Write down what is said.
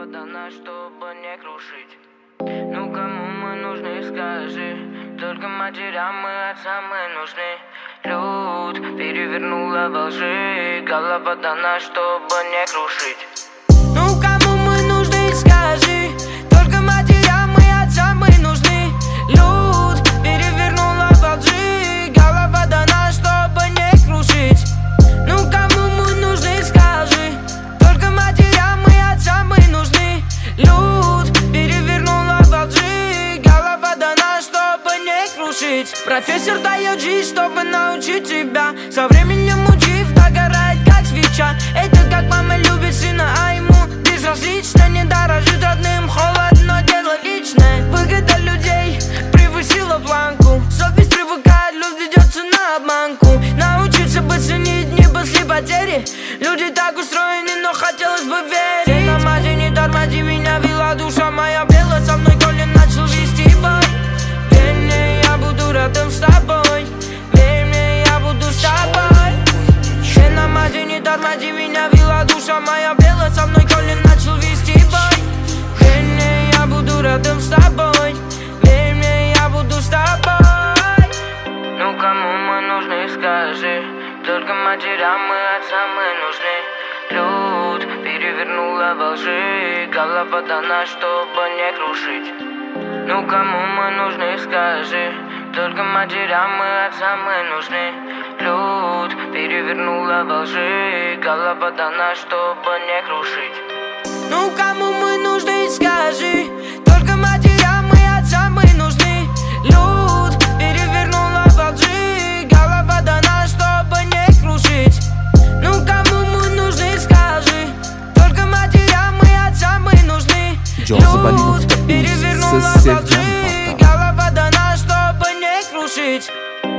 подана, чтобы не крушить. Ну кому мы нужны, скажи? Только матерям и отцам мы нужны. Люд перевернула во лжи, голова дана, чтобы не крушить. Ну кому мы нужны, скажи? Только матерям и отцам мы нужны. Люд перевернула во лжи, голова дана, чтобы не крушить. Ну кому мы нужны, скажи? Только матерям и отцам мы нужны. Люд перевернула во лжи, голова дана, чтобы не крушить. Профессор дает жизнь, чтобы научить тебя. Со временем учив, догорает как свеча. Это как мама любит сына, а ему безразлично. Не дорожит родным, холодно, дело личное. Выгода людей превысила планку. Совесть привыкает, люд ведется на обманку. Научиться бы ценить не после потери. Люди так устроены, но хотелось бы верить. Ты на мазе, не тормози меня, вела душа моя пела со мной, коли начал вести бой. Верь мне, я буду рядом с тобой. Верь мне, я буду с тобой. Ты на мазе, не тормози меня, вела душа моя пела со мной, коли начал вести бой. Верь мне, я буду рядом с тобой. Верь мне, я буду с тобой. Ну кому мы нужны, скажи? Только матерям и отцам мы нужны. Люд перевернула во лжи, голова дана, чтобы не крушить. Ну кому мы нужны, скажи? Только матерям и отцам мы нужны. Люд перевернула во лжи, голова дана, чтобы не крушить. Ну кому мы нужны, скажи? Только матерям и отцам мы нужны. Люд перевернула во лжи, голова дана, чтобы не крушить. Ну кому мы нужны, скажи? Только матерям и отцам мы нужны. Люд перевернула во лжи, голова дана, чтобы не крушить.